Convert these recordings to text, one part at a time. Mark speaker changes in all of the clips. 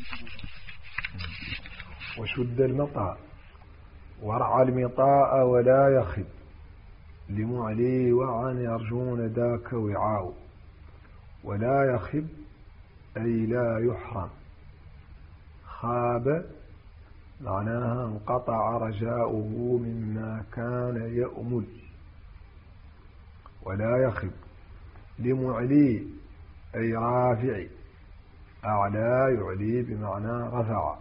Speaker 1: وشد المطى وارعى المطاء ولا يخب لمعلي وعن يرجون ذاك وعاء. ولا يخب أي لا يحرم. خاب معناها انقطع رجاؤه مما كان يأمل. ولا يخب لمعلي أي رافع. أعلى يعلي بمعنى رفع.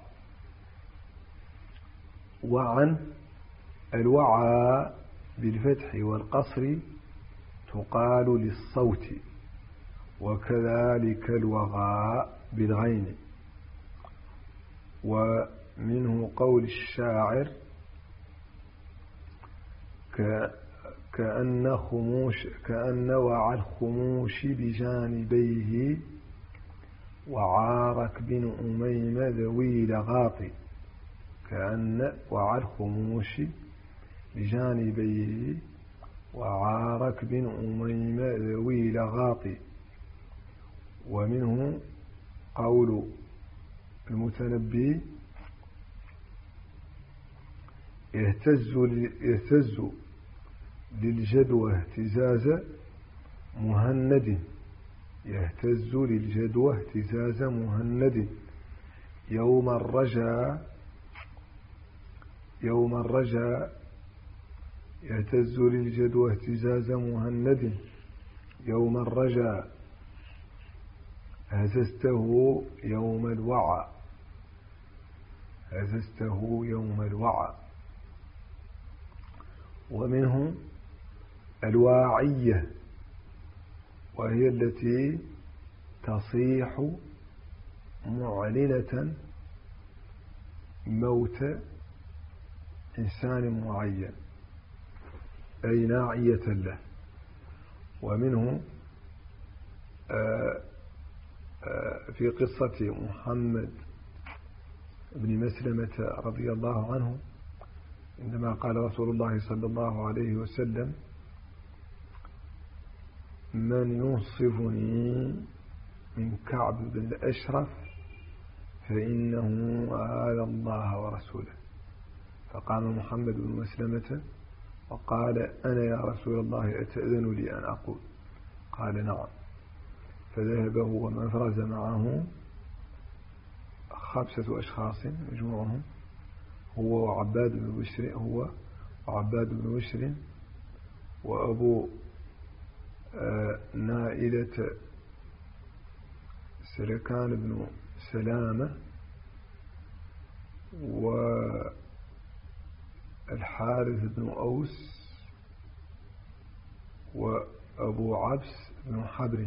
Speaker 1: وعن الوعى بالفتح والقصر تقال للصوت، وكذلك الوغاء بالغين. ومنه قول الشاعر كأن وعى الخموش بجانبيه وعارك بن أميم ذوي لغاط. كأن وعى الخموش بجانبيه وعارك بن أميم ذوي لغاط. ومنه قول المتنبي يهتز للجدوى اهتزاز مهند. يهتز للجدوى اهتزاز مهند. يوم الرجا يهتز للجدوى اهتزاز مهند. يوم الرجا هززته يوم الوعى. هززته يوم الوعى. ومنه الواعية وهي التي تصيح معلنة موت إنسان معين أي ناعية له. ومنه في قصة محمد بن مسلمة رضي الله عنه عندما قال رسول الله صلى الله عليه وسلم من ينصفني من كعب بن الأشرف فإنه آذى الله ورسوله. فقام محمد بن مسلمة وقال أنا يا رسول الله أتأذن لي أن أقول؟ قال نعم. فذهب هو ومن فرز معه 5 أشخاص مجموعهم هو وعباد بن بشر وأبو نائلة سركان بن سلامة والحارث بن أوس وأبو عبس بن حبر.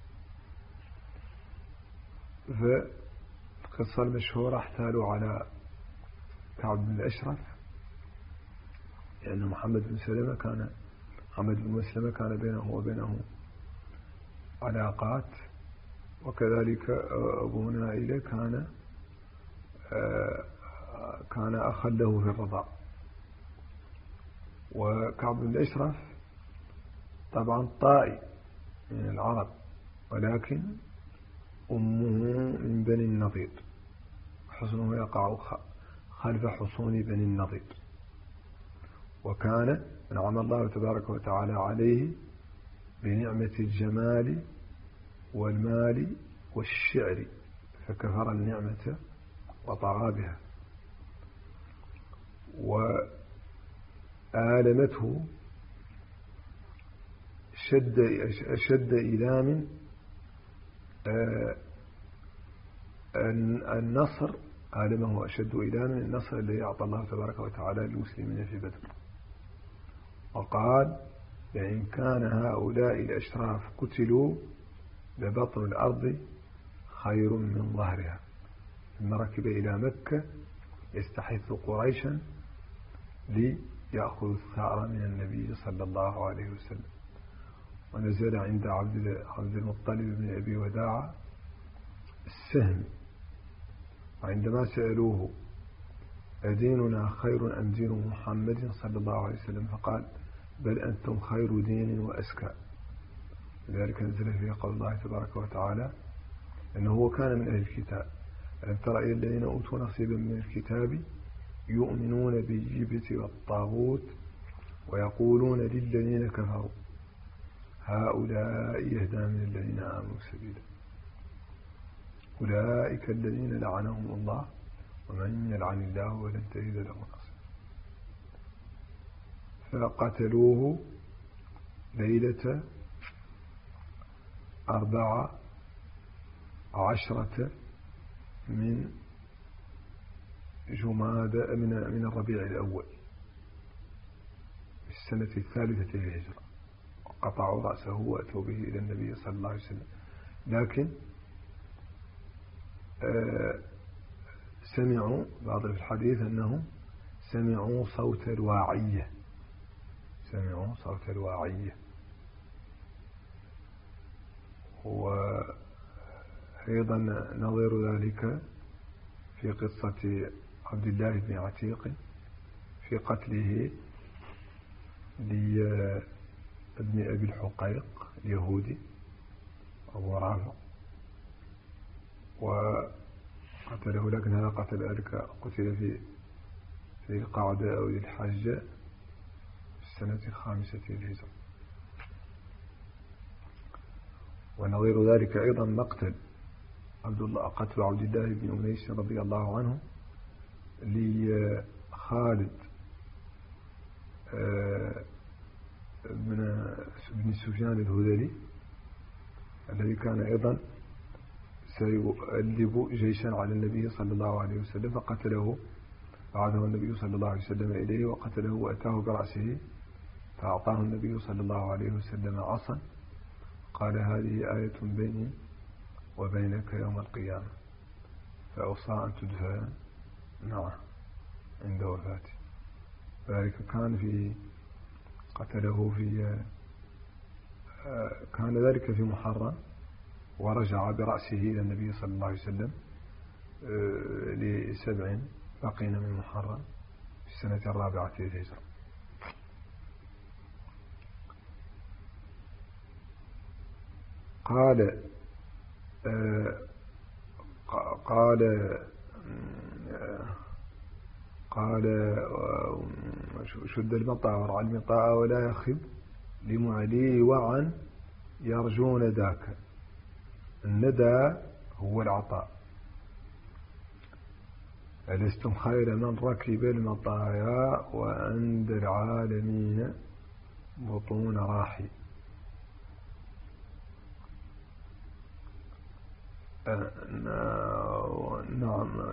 Speaker 1: فالقصة المشهورة احتالوا على كعب بن الأشرف لأن محمد بن مسلمة كان بينه وبينه علاقات، وكذلك أبو نائلة كان أخا له في الرضاع. وكعب بن الأشرف طبعا طائي من العرب، ولكن أمه من بني النضير، حصنه يقع خلف حصون بني النضير. وكان أنعم الله تبارك وتعالى عليه بنعمة الجمال والمال والشعر فكفر النعمة وطغى بها. وآلمته شد إيلام النصر. آلمه أشد إيلام النصر الذي أعطى الله تبارك وتعالى للمسلمين في بدر. وقال لئن كان هؤلاء الأشراف قتلوا لبطن الأرض خير من ظهرها. ثم ركب إلى مكة يستحث قريشا ليأخذ الثأر من النبي صلى الله عليه وسلم. ونزل عند عبد المطلب بن أبي وداع السهم، وعندما سألوه أديننا خير أم دين محمد صلى الله عليه وسلم فقال بل أنتم خير دين وأزكى. لذلك نزل فيه قول الله تبارك وتعالى أنه هو كان من أهل الكتاب ألم تر إلى الذين أوتوا نصيبا من الكتاب يؤمنون بالجبت والطاغوت ويقولون للذين كفروا هؤلاء يهدى من الذين آمنوا سبيلا أولئك الذين لعنهم الله ومن يلعن الله ولن تجد له نصيرا فقتلوه ليلة 14 من جمادى من الربيع الأول في السنة 3 للهجرة، وقطعوا رأسه وأتوا به إلى النبي صلى الله عليه وسلم. لكن سمعوا بعض الحديث أنهم سمعوا صوت الواعية، سمعوا صوت الواعية. وأيضا نظير ذلك في قصة عبد الله بن عتيق في قتله لابن أبي الحقيق اليهودي أبو رافع، وقتله، لكن هذا قتل في القعدة أو الحج في السنة 5 للهجرة. ونظير ذلك أيضا مقتل قتل عبد الله بن أنيس رضي الله عنه لخالد بن سفيان الهذلي الذي كان أيضا سيؤلب جيشا على النبي صلى الله عليه وسلم، فقتله بعده النبي صلى الله عليه وسلم إليه وقتله وأتاه برأسه، فأعطاه النبي صلى الله عليه وسلم عصا قال هذه آية بيني وبينك يوم القيامة، فأوصى أن تدفن معه عند وفاته. ذلك كان قتله كان ذلك في محرم، ورجع برأسه إلى النبي صلى الله عليه وسلم ل7 بقين من محرم في السنة 4 للهجرة. قال شد المطاع ورعى المطاع ولا يخب لمعلي وعن يرجون ذاك. الندى هو العطاء. ألستم خير من ركب المطايا وعند العالمين بطون راحي. نعم،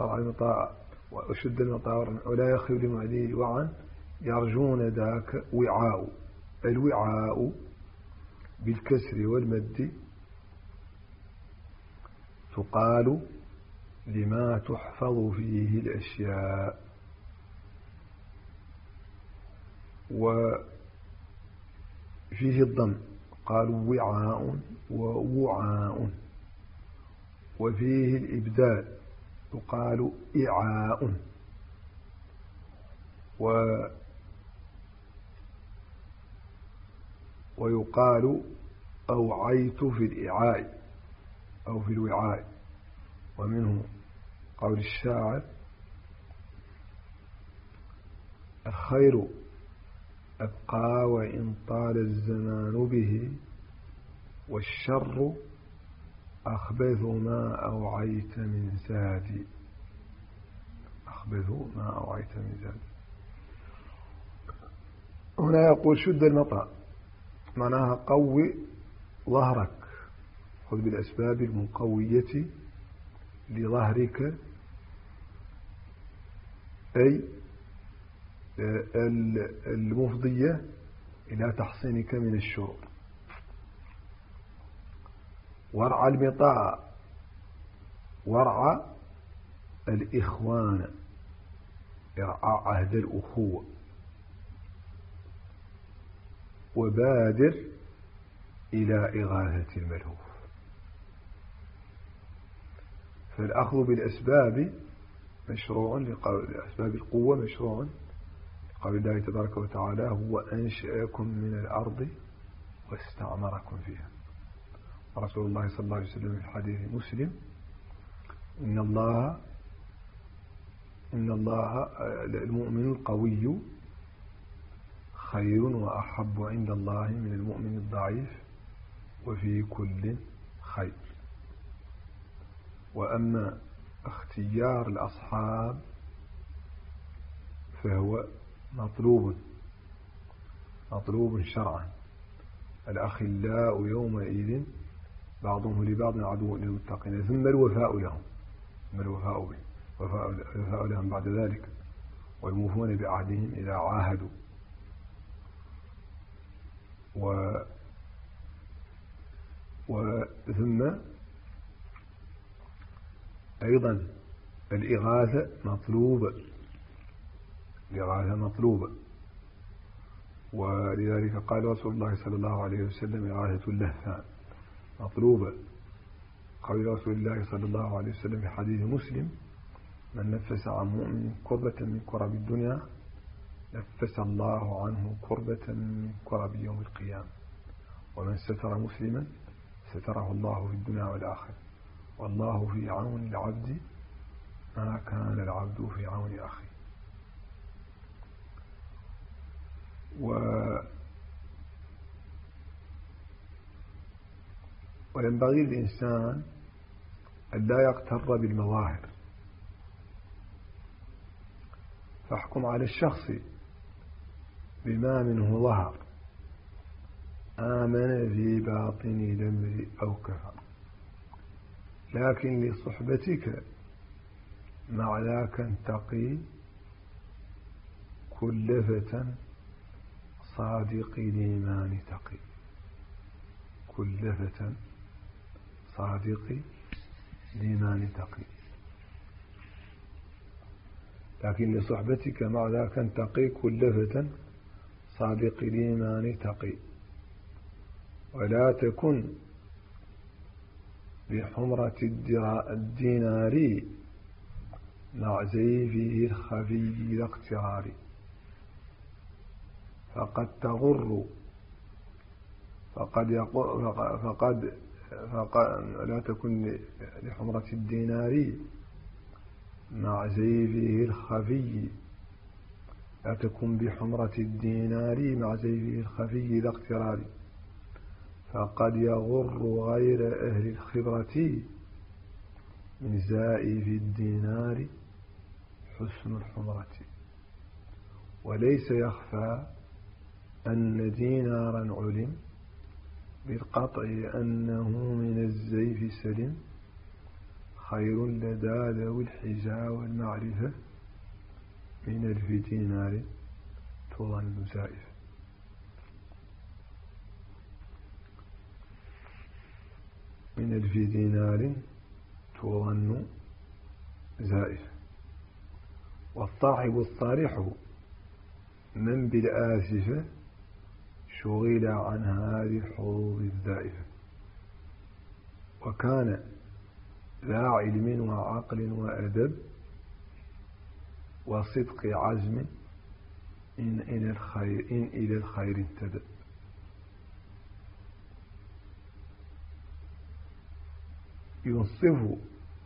Speaker 1: وشد المطاع ولا يخب لمعلي وعن يرجون ذاك وعاء. الوعاء بالكسر والمد تقال لما تحفظ فيه الأشياء، وفيه الضم قالوا وعاء ووعاء، وفيه الإبدال يقال إعاء، ويقال أوعيت في الإعاء أو في الوعاء. ومنه قول الشاعر الخير أبقى وإن طال الزمان به، والشر أخبث ما أوعيت من زادي. أخبث ما أوعيت من زادي. هنا يقول شد المطاء، معناها قوي ظهرك، خذ بالأسباب المقوية لظهرك، أي المفضية إلى تحصينك من الشرور. ورع المطاع، ورع الإخوان، إرعاء عهد الأخوة. وبادر إلى إغاثة الملهوف. فالأخذ بالأسباب مشروع لأسباب القوة، مشروع لقول الله تبارك وتعالى هو أنشأكم من الأرض واستعمركم فيها. رسول الله صلى الله عليه وسلم في حديث مسلم إن الله المؤمن القوي خير وأحب عند الله من المؤمن الضعيف وفي كل خير. وأما اختيار الأصحاب فهو مطلوب شرعا. الأخلاء يومئذ بعضهم لبعض عدو للمتقين، ثم الوفاء لهم، الوفاء لهم بعد ذلك، والموفون بعهدهم إذا عاهدوا. ثم أيضا الإغاثة مطلوبة، ولذلك قال رسول الله صلى الله عليه وسلم: إغاثة اللهفان مطلوبة. قال رسول الله صلى الله عليه وسلم في حديث مسلم: من نفس عن مؤمن كربة من كرب الدنيا نفس الله عنه كربة من كرب يوم القيامة، ومن ستر مسلما ستره الله في الدنيا والآخرة، والله في عون العبد ما كان العبد في عون أخيه. وينبغي للإنسان أن لا يغتر بالمظاهر، فاحكم على الشخص بما منه ظهر، آمن في باطن الأمر أو كفر، لكن لصحبتك مع ذاك انتقي كل فتى صادق الإيمان تقي. كل فتى صادق الإيمان تقي، لكن لصحبتك مع ذاك انتقي كل فتى صادق الإيمان تقي. ولا تكن بحمرة الدينار مع زيفه الخفي ذا اقترار، فقد تغر لا تكن لحمرة الدينار مع زيفه الخفي، لا تكن بحمرة الدينار مع زيفه الخفي ذا اقترار، فقد يغر غير أهل الخبرة من زائف الدينار حسن الحمرة. وليس يخفى أن دينارا علم بالقطع أنه من الزيف سلم، خير لدى ذوي الحجى والمعرفة من 1000 دينار تظن زائف. من 1000 دينار تظن زائف. والصاحب الصالح من بالآسفة شغل عن هذه الحظوظ الزائفة، وكان ذا علم وعقل وأدب وصدق عزم إن إلى الخير انتدب. ينصف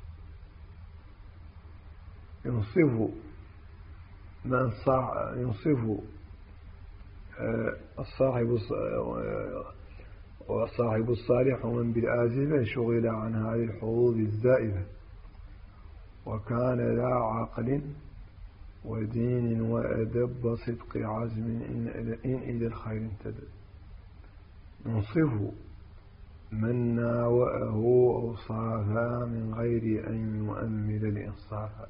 Speaker 1: الصاحب الصالح من بالآزفة شغل عن هذه الحظوظ الزائفة، وكان ذا عقل ودين وأدب وصدق عزم إن إلى الخير انتدب. ينصف من ناوأه أوصافا من غير أن يؤمل الإنصاف.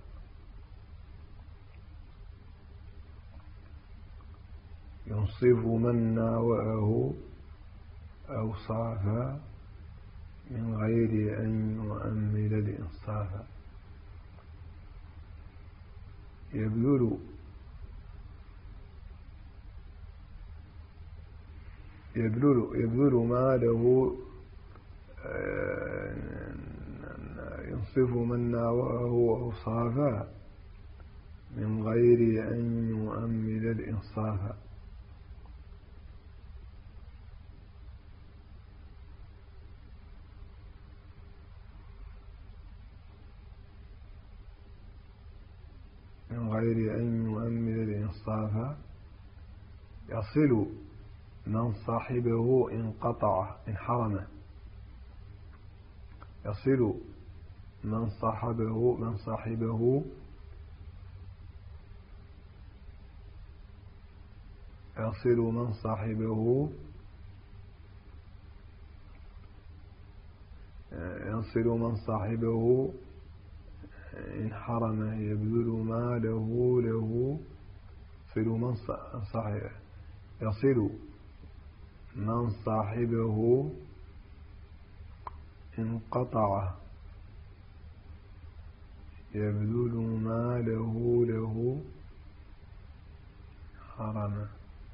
Speaker 1: ينصف من ناوأه أوصافا من غير أن يؤمل الإنصاف. يبذل ماله. ينصف من ناوأه أوصافا من غير أن يؤمل الإنصاف. من غير أن يؤمل الإنصاف يصل من صاحبه انقطع انحرم يصل من صاحبه يصل من صاحبه انحرم يبذل ما له يصل من صاحبه انقطع يبذل ما له حرم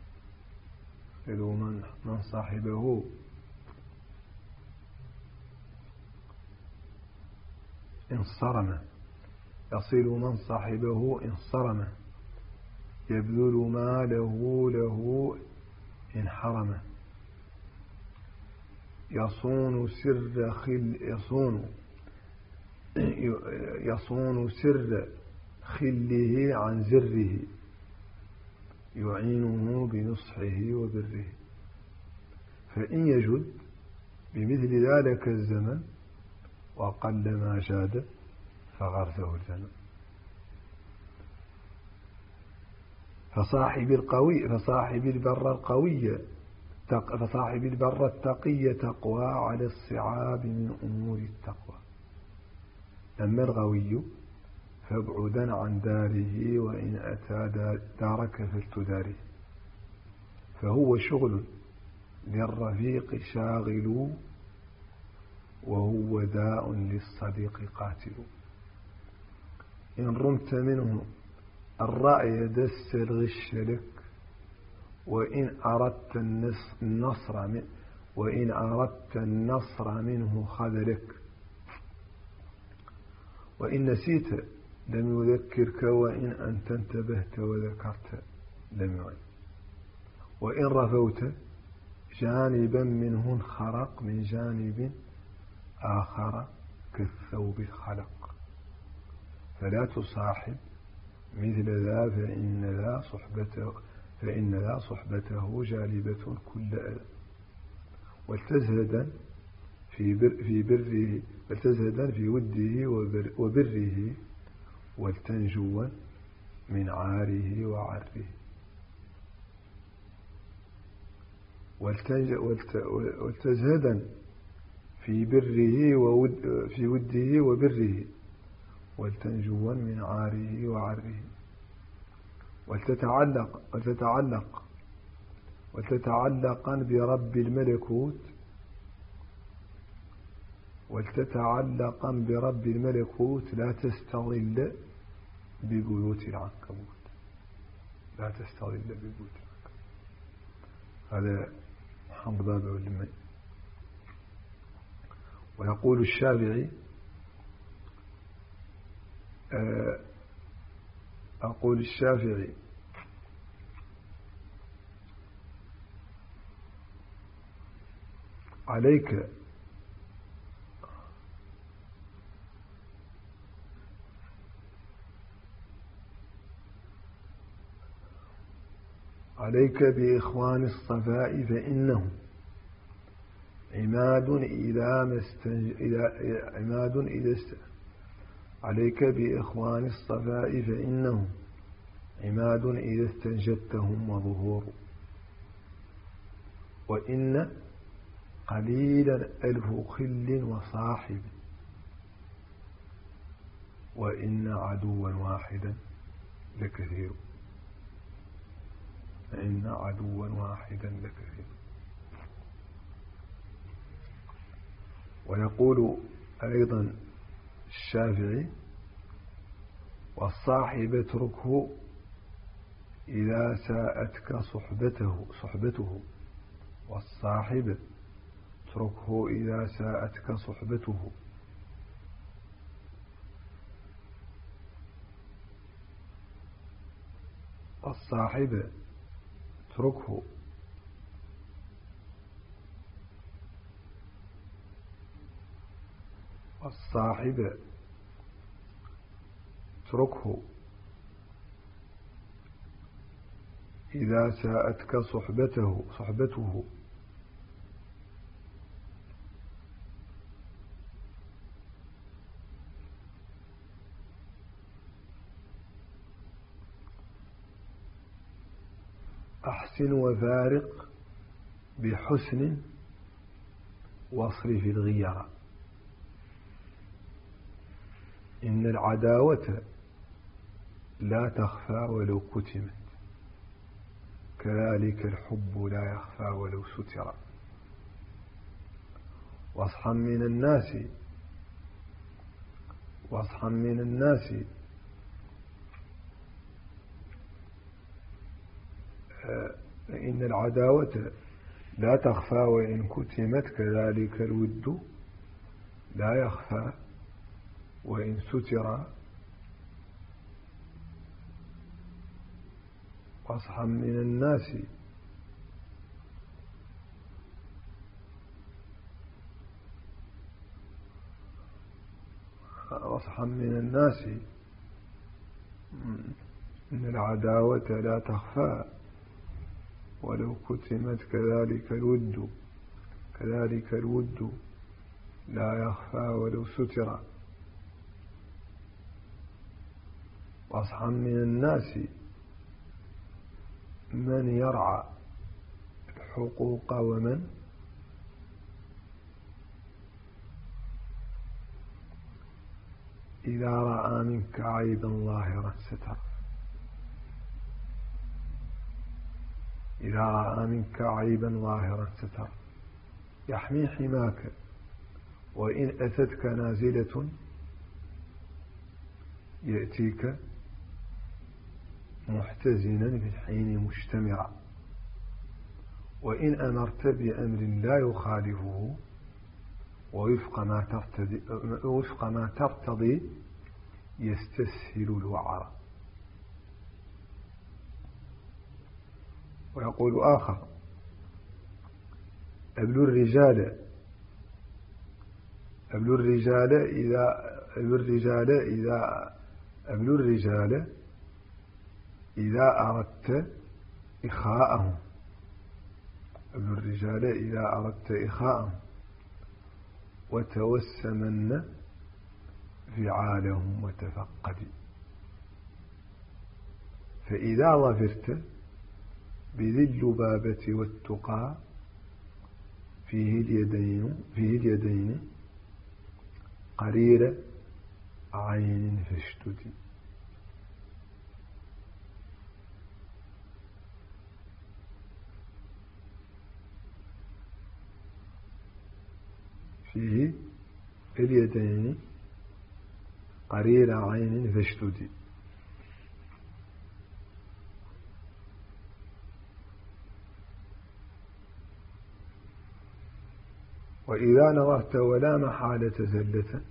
Speaker 1: يصل من صاحبه انصرم يصل من صاحبه انصرم يبذل ما له انحرم يصون سر خله عن زره يعينه بنصحه وبره فإن يجد بمثل ذلك الزمن وقل ما جاد فغرسه الزمن فصاحب البر التقي تقوى على الصعاب من أمور التقوى أما الغوي فابعدا عن داره وإن أتى دارك فلتداره فهو شغل للرفيق شاغل وهو داء للصديق قاتل إن رمت منه الرأي دس الغش لك وإن أردت النصر منه خذلك وإن نسيت لم يذكرك وإن أنت انتبهت وذكرت لم يعن وإن رفوت جانبا منه انخرق من جانب آخر كالثوب الخلق فلا تصاحب مثل ذا فإن ذا صحبته جالبة كل أذى ولتزهدا في وده وبره ولتنجوا من عاره وعره ولتزهدا في وده وبره ولتنجوا من عاره وعره ولتتعلقا برب الملكوت لا تستظل ببيوت العنكبوت هذا حمد بابا واللمي ويقول الشافعي عليك بإخوان الصفاء فإنهم عماد إذا استنجدتهم وظهور وإن قليلا ألف خل وصاحب وإن عدوا واحدا لكثير ويقول أيضا الشافعي والصاحب اتركه إذا ساءتك صحبته والصاحب اتركه إذا ساءتك صحبته الصاحب اتركه إذا ساءتك صحبته أحسن وفارق بحسن واصرف الغيرة. إن العداوة لا تخفى ولو كتمت، كذلك الحب لا يخفى ولو ستر. واصحا من الناس إن العداوة لا تخفى وإن كتمت، كذلك الود لا يخفى وإن ستر. واصحا من الناس إن العداوة لا تخفى ولو كتمت، كذلك الود لا يخفى ولو ستر. واصحا من الناس من يرعى الحقوق ومن إذا رأى منك عيبا ظاهرا ستر. إذا رأى منك عيبا ظاهرا ستر. يحمي حماك، وإن أتتك نازلة يأتيك محتزنا بالحين مجتمعا. وإن أمرت بأمر لا يخالفه ووفق ما ترتضي يستسهل الوعر. ويقول آخر: أبلوا الرجال إذا أردت إخاءهم وتوسمن فعالهم وتفقدي. فإذا ظفرت بذي اللبابة والتقى فيه اليدين قرير عين فاشتدي. فيه اليدين قرير عين فاشتدي. وإذا نظرت ولا محالة زلة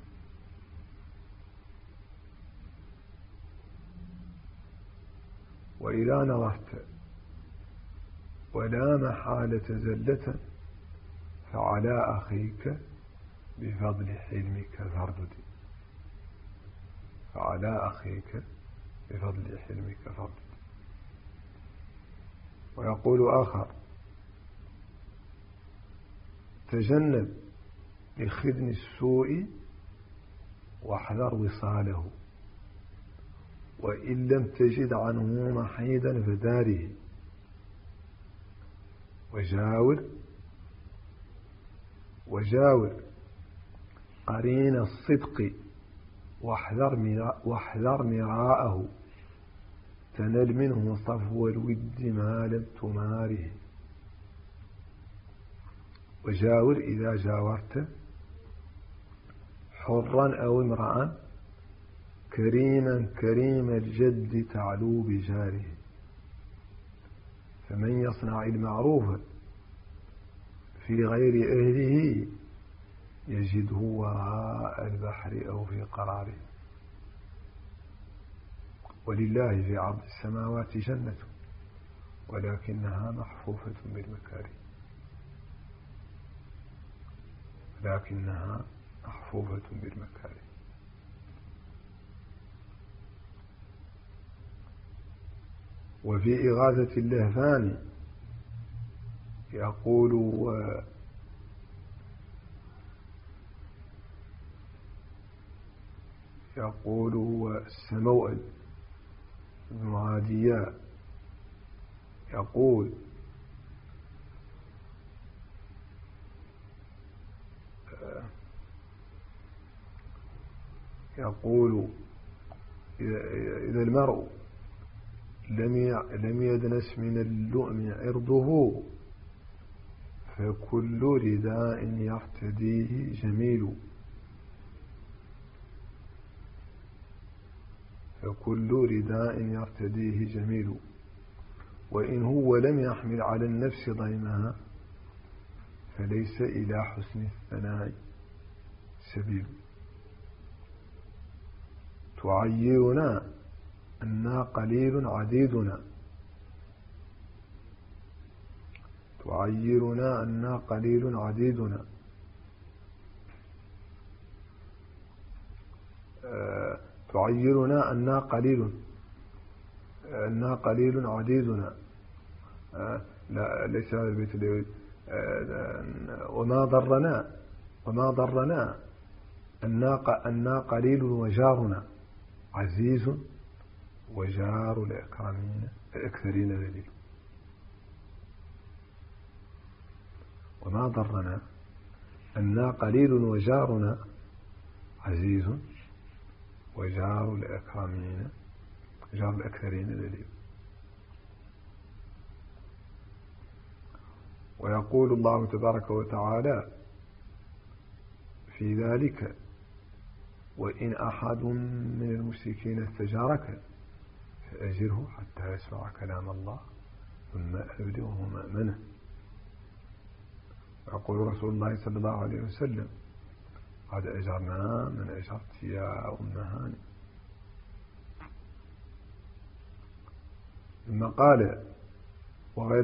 Speaker 1: فعلى أخيك بفضل حلمك فاردد. ويقول آخر: تجنب بخدم السوء واحذر وصاله، وإن لم تجد عنه محيدا فداره. وجاور قرين الصدق واحذر مراءه، تنل منه صفو الود ما لم تماره. وجاور إذا جاورت حرا أو امرأ كريم الجد تعلو بجاره. فمن يصنع المعروف في غير أهله يجده وراء البحر أو في قراره. ولله في عرض السماوات جنة ولكنها محفوفة بالمكاره. وفي إغاثة اللهفان يقول السموئل بن عادية يقول إذا المرء لم يدنس من اللؤم عرضه فكل رداء يرتديه جميل. وإن هو لم يحمل على النفس ضيمها فليس إلى حسن الثناء سبيل. تعيرنا أنا قليل عديدنا، تعيرنا أنا قليل عديدنا، تعيرنا أنا قليل عديدنا. لا ليس هذا البيت اللي وما ضرنا أنا قليل وجارنا عزيز وجار الأكثرين ذليل. وما ضرنا أنا قليل وجارنا عزيز وجار الأكثرين ذليل. ويقول الله تبارك وتعالى في ذلك: وإن أحد من المشركين استجارك فأجره حتى يسمع كلام الله ثم أبلغه مأمنه. ويقول رسول الله صلى الله عليه وسلم: قد أجرنا من أجرت يا أم هاني. ثم قال: وغير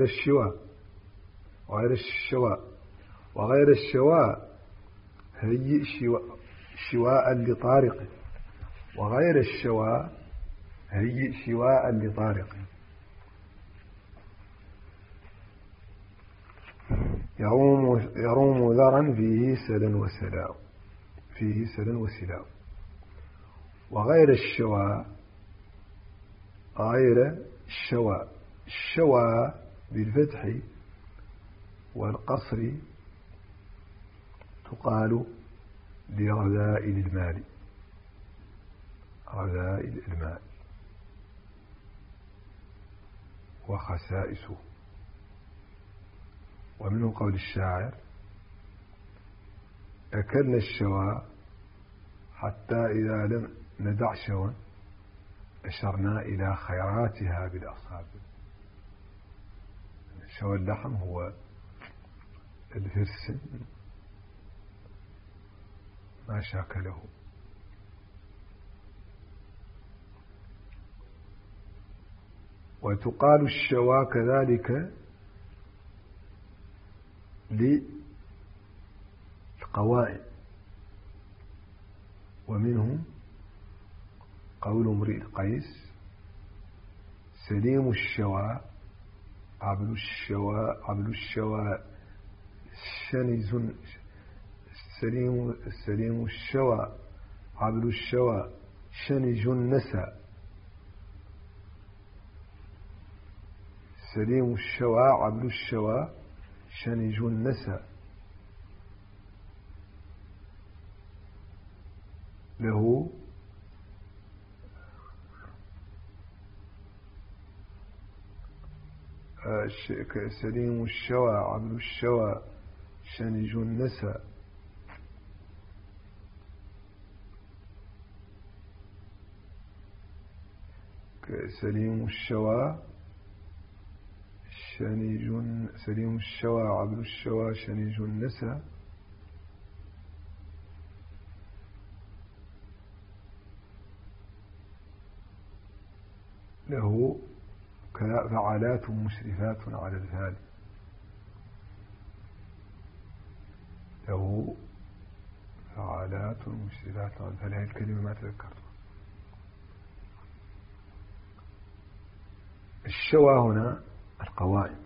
Speaker 1: الشواء هيئ شواء لطارق. وغير الشواء هيئ شواء لطارق. يروم ذرا فيه سلا وسلاء. وغير الشواء بالفتح والقصر تقال لرذائل المال، وخسائسه. ومنه قول الشاعر: أكلنا الشواء حتى إذا لم ندع شوا أشرنا إلى خيراتها بالأصابع. شوى اللحم هو الفرس ما شاكله. وتقال الشوى كذلك للقوائم. ومنهم قول امرئ القيس: سليم الشوى عبد الشوى شنز. سليم الشوى عبد الشوى شنج النسى. سليم الشوى عبد الشوى شنج النسى. له سليم الشوى عبد الشوى شنج النسى. سليم الشوى عبد الشوى شنج النسى. له فعالات مشرفات على الفعل. له فعالات مشرفات على الفعل. هذه الكلمة ما تذكرتها. الشوى هنا القوائم،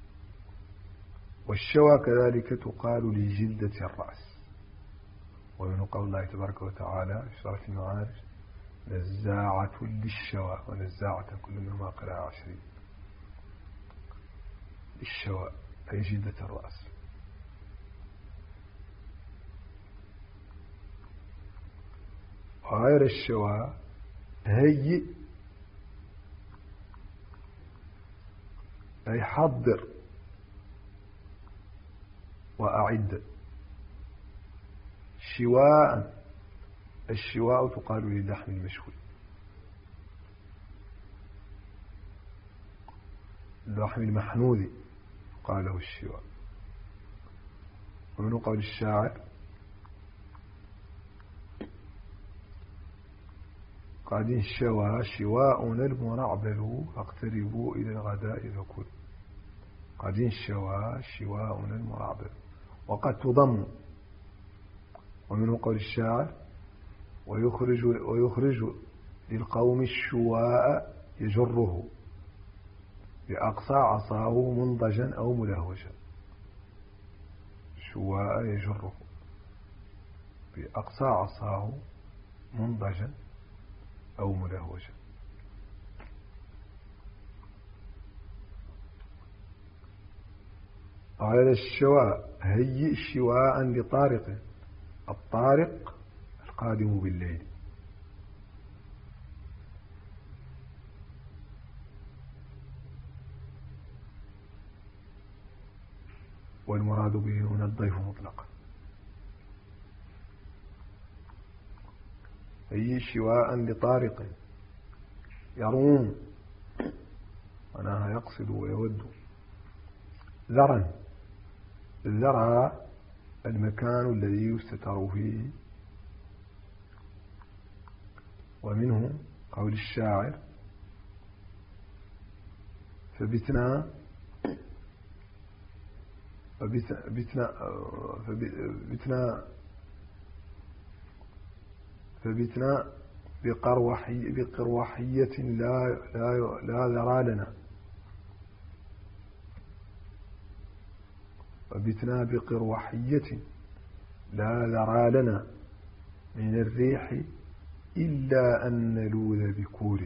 Speaker 1: والشوى كذلك تقال لجلدة الرأس. ومن قول الله تبارك وتعالى في سورة المعارج نزاعة للشوى، ونزاعة كل منهما قراءة 20. الشوى أي جلدة الرأس. وغير الشوى هيئ أي حضر وأعد. شواء، الشواء تقال للحم المشوي، اللحم المحنوذ قال له الشواء. ومن قول الشاعر قد انشوى شواءنا المرعبل فاقتربوا إلى الغداء فكل. قد انشوى شواءنا المرعبل، وقد تضم. ومن قول الشاعر ويخرج للقوم الشواء يجره بأقصى عصاه منضجا أو ملهوجا. شواء يجره بأقصى عصاه منضجا أو ملهوجا. على الشواء هيئ شواء لطارق، الطارق القادم بالليل. والمراد به هنا الضيف مطلقا. هيئ شواء لطارق يروم، معناها يقصد ويود. ذرا، الذرى المكان الذي يستتر فيه. ومنه قول الشاعر فبتنا بقروحية لا ذرى لنا. وبتنا بقروحية لا ذرى لنا من الريح إلا أن نلوذ بكور.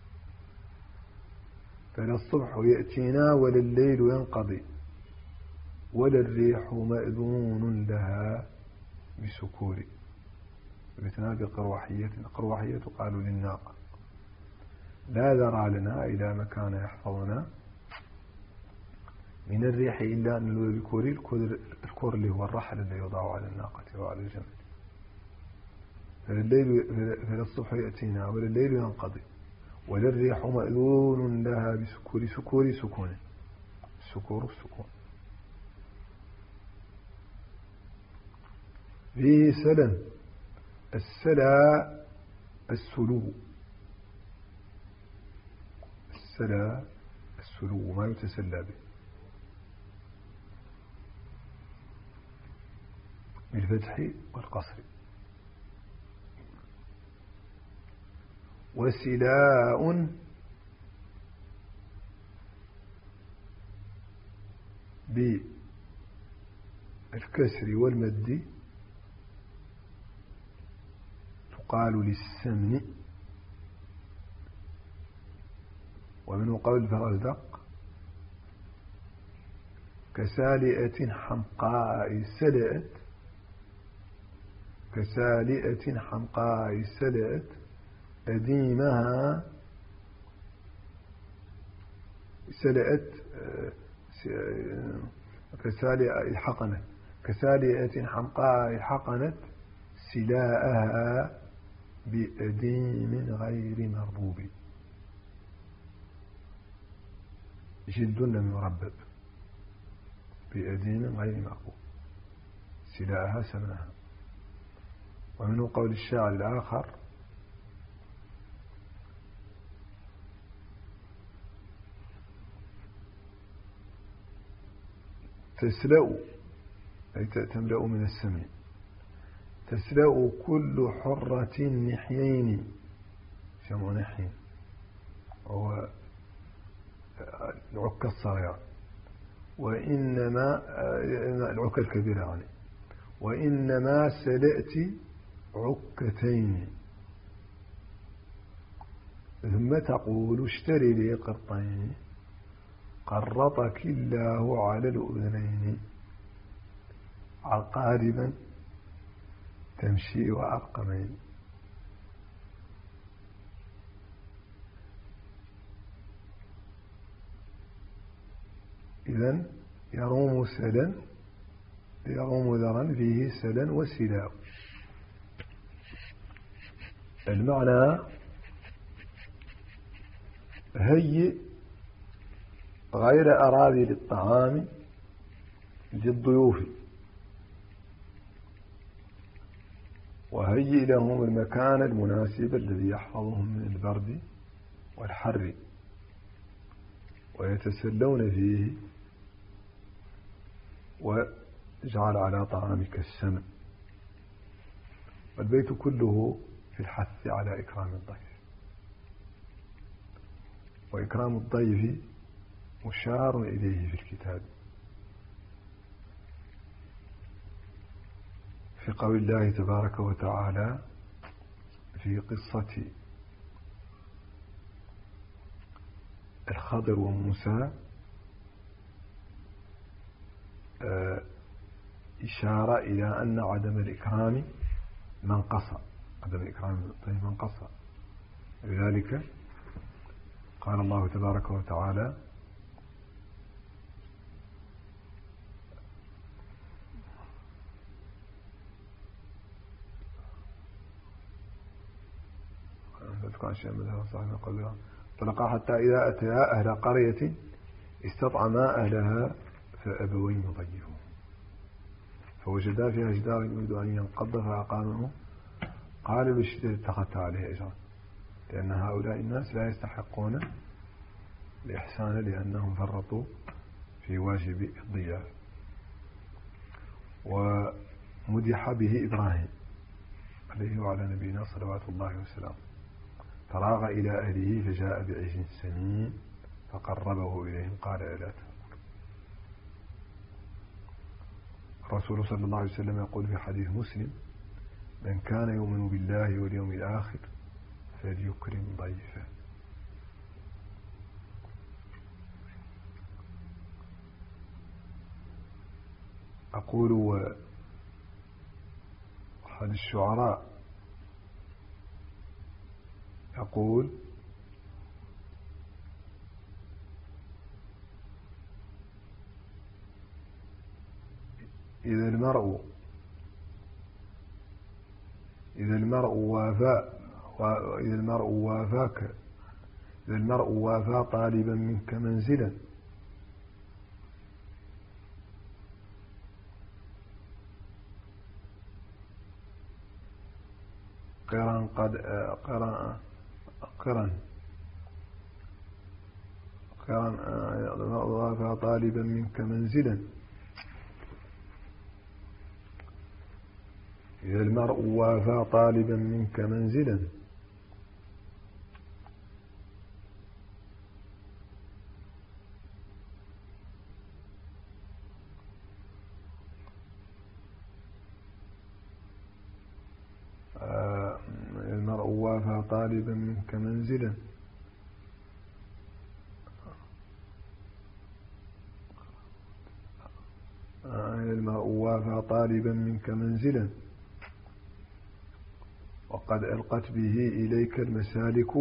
Speaker 1: فلا الصبح يأتينا ولا الليل ينقضي ولا الريح مأذون لها بسكور. بتنا بقروحية، قروحية تقال للناقة. لا ذرى لنا إلى مكان يحفظنا من الريح إلا أن نلوذ بكور. الكور اللي هو الرحل الذي يوضع على الناقة وعلى الجمل. فلا الصبح يأتينا ولا الليل ينقضي ولا الريح مأذون لها بسكور. سكور سكون، السكور السكون. فيه سلا، السلا السلو. السلا السلو ما يتسلى به بالفتح والقصر. وسلاء بالكسر والمد تقال للسمن. ومن قول الفرزدق كسالئة حمقاء سلأت، كسالئة حمقاء سلأت أديمها سلأت كسالئة حقنت، كسالئة حمقاء حقنت سلاءها بأديم غير مربوب. جلد لم يربب بأديم غير مربوب، سلاءها سمنها. ومنه قول الشاعر الآخر تسلأ أي تملأ من السمين. تسلأ كل حرة نحيين، جمع نحين، وهو العكة الصغيرة، وإنما العكة الكبيرة يعني، وإنما سلأت عكتين، ثم تقول اشتري لي قرطين قرطك الله على الأذنين، عقاربا تمشي وأرقمين. إذن يروم سلا، يروم ذرا فيه سلا وسلاء. المعنى هيئ غير أراضي للطعام للضيوف، وهيئ لهم المكان المناسب الذي يحفظهم من البرد والحر ويتسلون فيه، واجعل على طعامك السمن. والبيت كله في الحث على إكرام الضيف، وإكرام الضيف مشار إليه في الكتاب في قول الله تبارك وتعالى في قصة الخضر وموسى، إشارة إلى أن عدم الإكرام منقصة، عدم الإكرام الضيف منقصة. لذلك قال الله تبارك وتعالى طلقا حتى إذا أتيا أهل قرية استطعما أهلها فأبوا يضيفون فوجدا فيها جدارا يريد أن ينقض فأقامه قال بشدة اتخذت عليه أجرا، لأن هؤلاء الناس لا يستحقون الإحسان لأنهم فرطوا في واجب الضيافة. ومدح به إبراهيم عليه وعلى نبينا صلوات الله وسلامه، فراغ إلى أهله فجاء بعجل سمين فقربه إليهم قال ألا تأكل. الرسول صلى الله عليه وسلم يقول في حديث مسلم: من كان يؤمن بالله واليوم الآخر فليكرم ضيفه. أقول أحد الشعراء يقول: إذا المرء وافى طالبا منك منزلا وافى طالبا منك منزلا، إذا المرء وافى طالبا منك منزلا المرء وافى طالبا منك منزلا المرء وافى طالبا منك منزلا وقد ألقت به إليك المسالك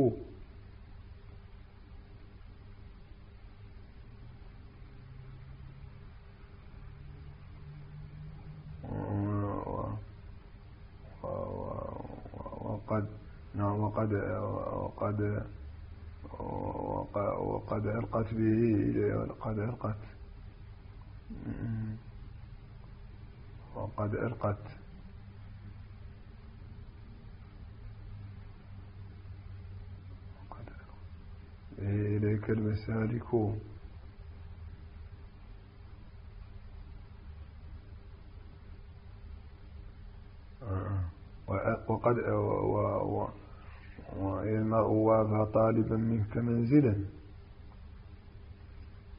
Speaker 1: وقد ألقت به وقد ألقت إليك المسالك وقد المرء وافى طالبا منك منزلا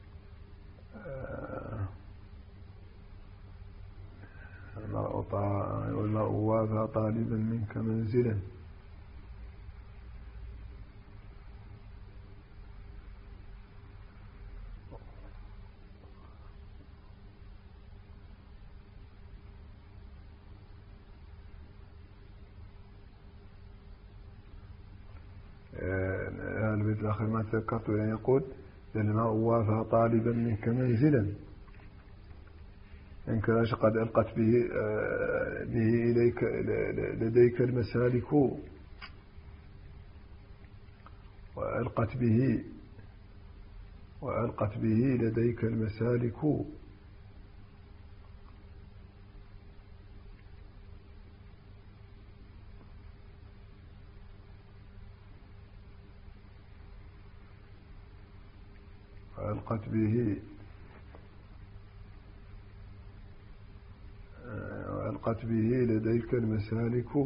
Speaker 1: والمرء وافى طالبا منك منزلا. البيت الآخر ما تذكرت أن يقول المرء وافى طالبا منك منزلا إن كانش قد ألقت به إليك لديك المسالك وألقت به لديك المسالك وألقت به لديك المسالك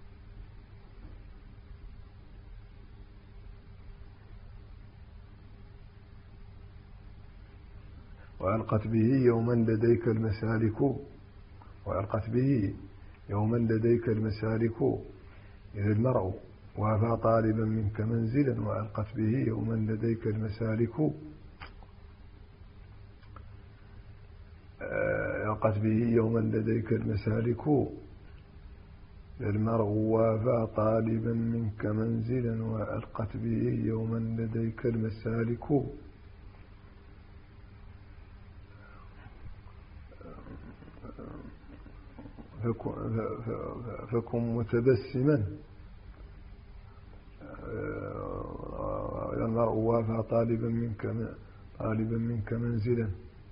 Speaker 1: وألقت به يوما لديك المسالك وألقت به يوما لديك المسالك إذا المرء وافى طالبا منك منزلا وألقت به يوما لديك المسالك ألقت به يوما لديك المسالك المرء وافى طالبا منك منزلا وألقت به يوما لديك المسالك فكن متبسما المرء وافى طالبا منك منزلا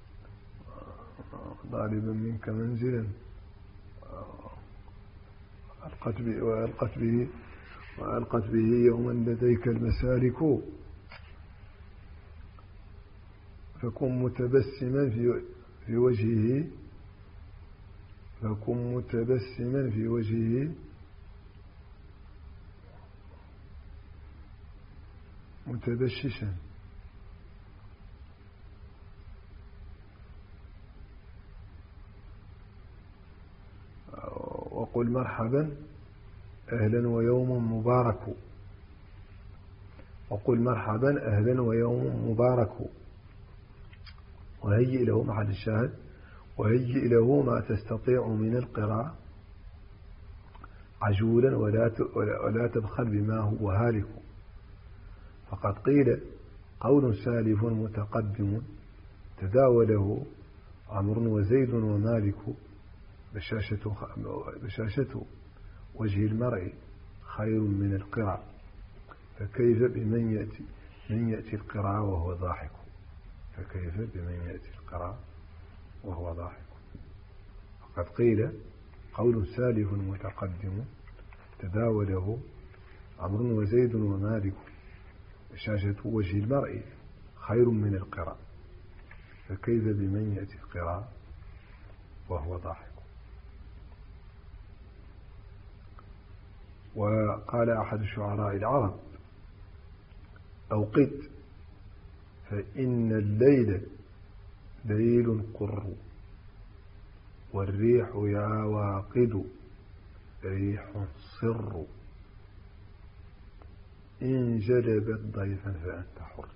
Speaker 1: وألقت به يوما لديك المسالك فكن متبسما في وجهه متبششا وقل مرحبا أهلا ويوم مبارك وهيئ له محل الشاهد وهيئ له ما تستطيع من القراءة عجولا ولا تبخل بما هو هالك. فقد قيل قول سالف متقدم تداوله عمرو وزيد ومالك بشاشة وجه المرء خير من القراء فكيف بمن يأتي القراء وهو ضاحك. فقد قيل قول سالف متقدم تداوله عمرو وزيد ومالك بشاشة وجه المرء خير من القراء فكيف بمن يأتي القراء وهو ضاحك. وقال أحد شعراء العرب أوقد فإن الليل ليل قر والريح يا واقد ريح صر إن جلبت ضيفا فأنت حر.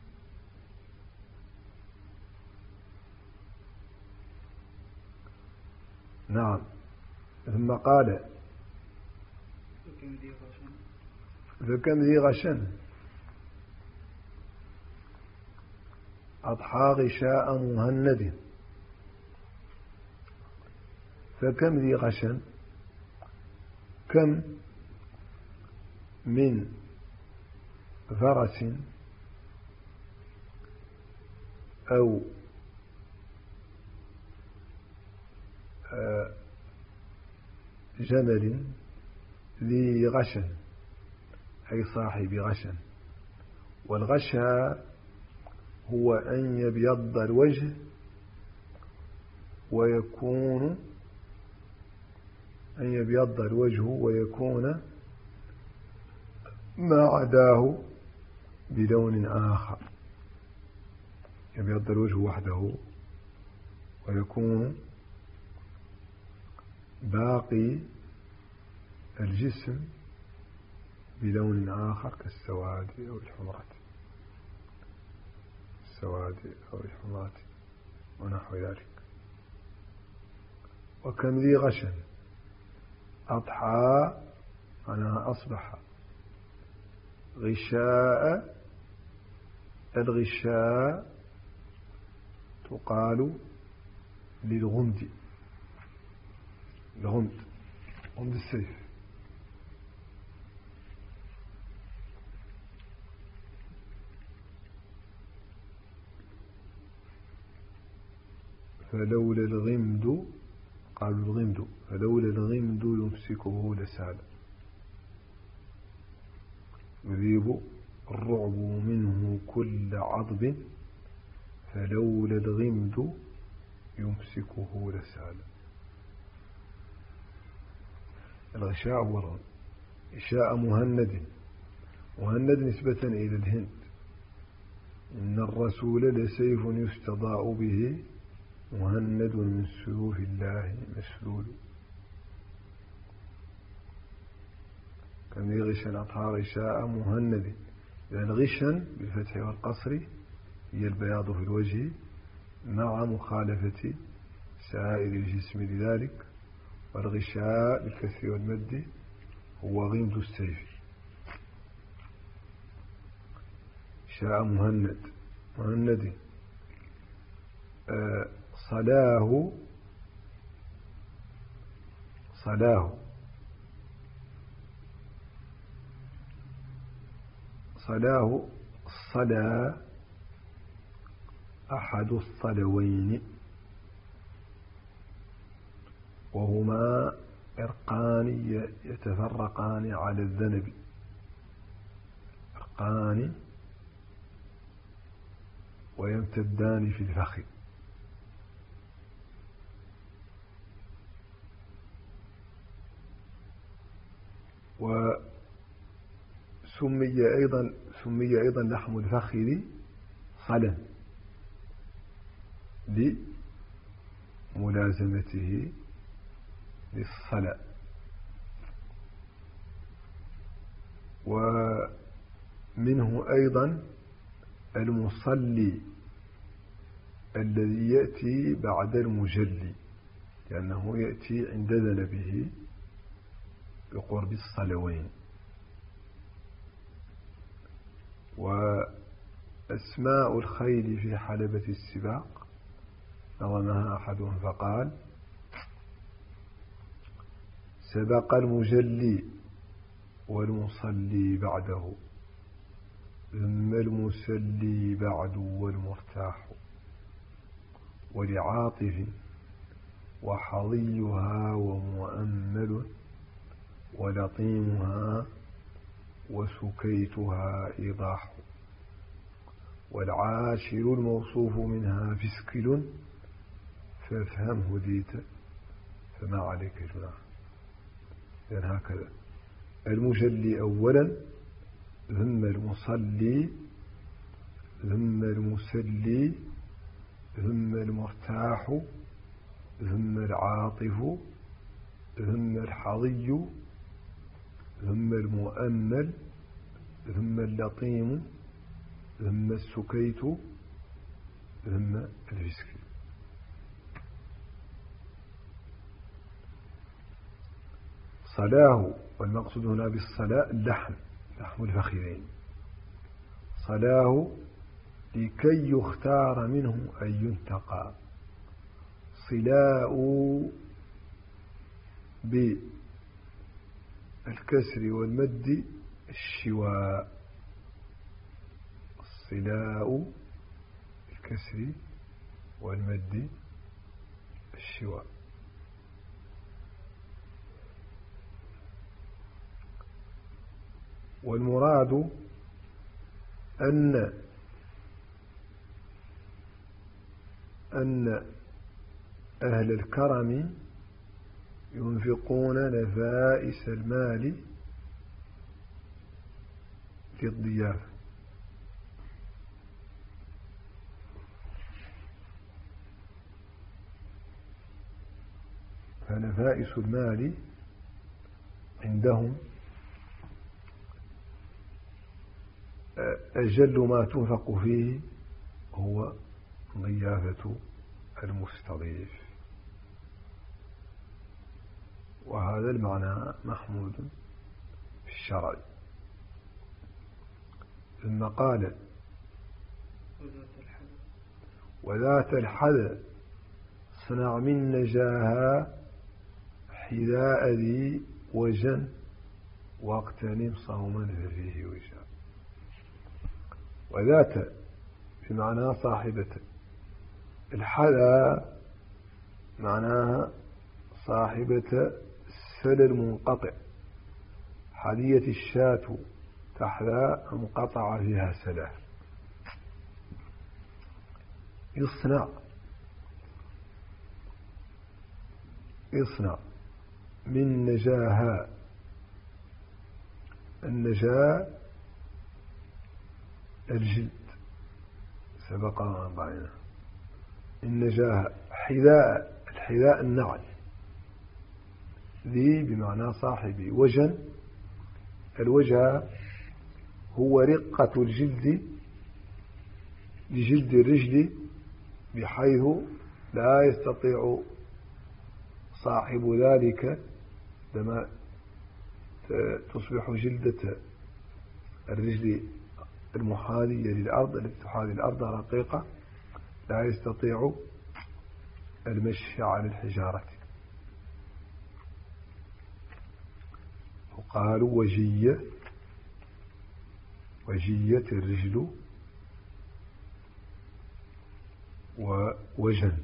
Speaker 1: نعم. ثم قال فكم ذي غشن أضحى غشاء مهند. فكم ذي غشن كم من فرس أو جمل ذي غشن أي صاحب غشن. والغشا هو أن يبيض الوجه ويكون ما عداه بلون آخر يبيض الوجه وحده ويكون باقي الجسم بلون آخر كالسواد أو الحمرة، السواد أو الحمرة ونحو ذلك. وكم ذي غشن أضحى معناها أصبح غشاء. الغشاء تقال للغمد، الغمد غمد السيف. فلولا الغمد قالوا الغمد فلولا الغمد يمسكه لسال. يذيب الرعب منه كل عضب فلولا الغمد يمسكه لسال. الغشاء هو الغمد. غشاء مهند، مهند نسبة إلى الهند. إن الرسول لسيف يستضاء به مهند من سيوف الله مسلول. كم غشا أضحى غشاء مهند، لأن غشا بالفتح والقصر هي البياض في الوجه مع مخالفة سائر الجسم لذلك، والغشاء بالكسر والمد هو غمد السيف. شاء مهند مهند صلاه صلاه صلاه الصلاة أحد الصلوين، وهما عرقان يتفرقان على الذنب، عرقان ويمتدان في الفخذ. سمي أيضا لحم الفخذ صلا لملازمته للصلاة. ومنه أيضا المصلي الذي يأتي بعد المجلي، لأنه يأتي عند ذنبه بقرب الصلوين. وأسماء الخيل في حلبة السباق نظمها أحدهم فقال: سبق المجلي والمصلي بعده، ثم المسلي بعد والمرتاح، ولعاطف وحظيها ومؤمل، ولطيمها وسكيتها إيضاح، والعاشر الموصوف منها فسكل، فافهم هديت فما عليك جناح. يعني هكذا المجلي أولا، ثم المصلي، ثم المسلي، ثم المرتاح، ثم العاطف، ثم الحظي، ثم المؤمل، ثم اللطيم، ثم السكيت، ثم الفسكل. صلاه، والمقصود هنا بالصلاة اللحم، لحم الفخذين. صلاه لكي يختار منه أن ينتقى. صلاء بالكسر والمد الشواء، الصلاء بالكسر والمد الشواء. والمراد أن أهل الكرم ينفقون نفائس المال في الضيافة. فنفائس المال عندهم أجل ما تنفق فيه هو ضيافة المستضيف، وهذا المعنى محمود في الشرع. ثم قال وذات الحذى صنع من نجاها حذاء ذي وجن واغتنم صوما ففيه وجاء. وذات بمعنى صاحبة، الحذى معناها صاحبة السل المنقطع، حذية الشاة تحذى انقطع فيها سلاه. يصنع من نجاها، النجاة الجلد سبق أن رأينا. النجاها حذاء، الحذاء النعل، ذي بمعنى صاحبي. وجن، الوجه هو رقة الجلد لجلد الرجل بحيث لا يستطيع صاحب ذلك لما تصبح جلدة الرجل المحاذية للأرض التي تحاذي الأرض رقيقة، لا يستطيع المشي على الحجارة. وقالوا وجية الرجل ووجن.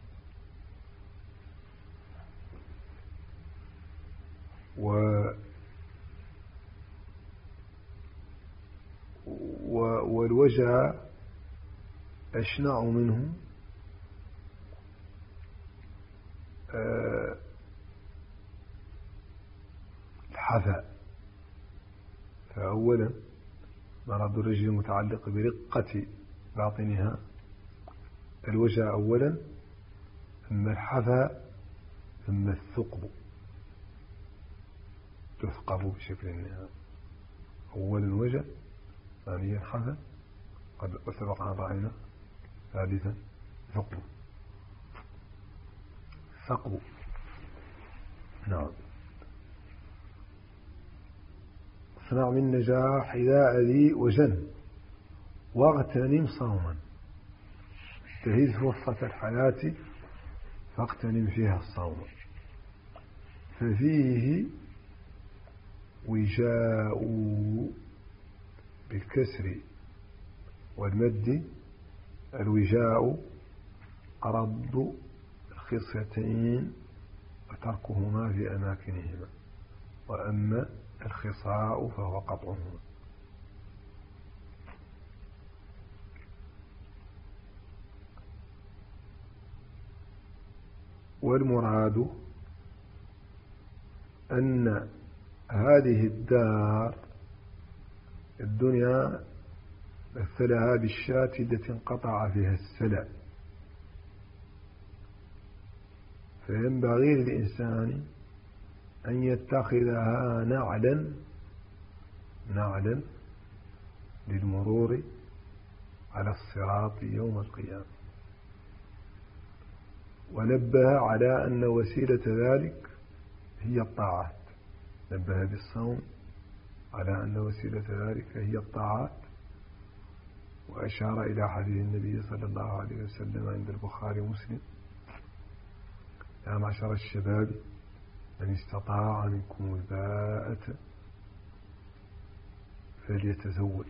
Speaker 1: والوجه أشنع منه الحذاء. فأولا مرض الرجل متعلق برقة باطنها، الوجه أولا، ثم الحذاء، ثم الثقب، تثقب بشكل ما. أولا وجه، ثانيا حذاء، قد سبق أن رأينا، ثالثا ثقب. نعم. صنع من نجاح حذاء ذي وجن واغتنم صوما، تهيز فرصة الحياة فاغتنم فيها الصوم. ففيه وجاء بالكسر والمد. الوجاء رد الخصيتين وتركهما في أماكنهما، وأما الخصاء فهو قطعهما. والمراد أن هذه الدار الدنيا مثلها بالشاة التي انقطع فيها السلع، فينبغي للإنسان أن يتخذها نعلا للمرور على الصراط يوم القيامة. ونبه على أن وسيلة ذلك هي الطاعات، نبه بالصوم على أن وسيلة ذلك هي الطاعات، وأشار إلى حديث النبي صلى الله عليه وسلم عند البخاري ومسلم: يا معشر الشباب من استطاع منكم الباءة فليتزوج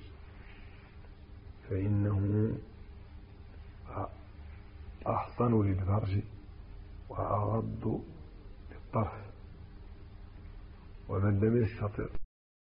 Speaker 1: فإنه أحصن للفرج وأغض للطرف، ومن لم يستطع